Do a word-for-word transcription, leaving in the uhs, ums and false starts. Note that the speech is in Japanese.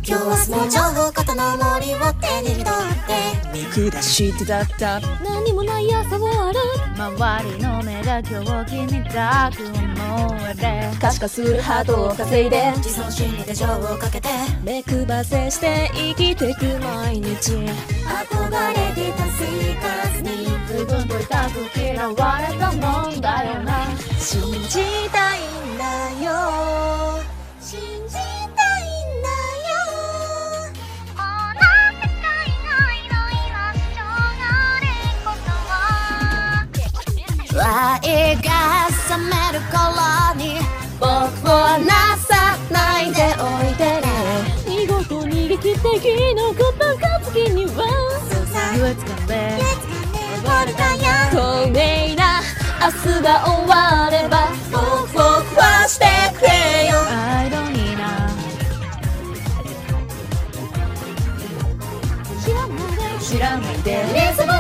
今日は相撲情報型の森を手に取って見下してだった何もない朝を歩周りの目が今日君たく思えて可視化するハートを稼いで自尊心に手錠をかけて目配せして生きてく毎日憧れてた生活に自分といたく嫌われたもんだよな信じたいんだよ信じたいんだよこんな世界がいろいろ主張がれことは愛が冷める頃に僕をなさないでおいてね見事に劇的なことが次には優越感で溺れたや透明な明日が終われば僕を壊してくれよアイドルにな知らないで知らないでリズム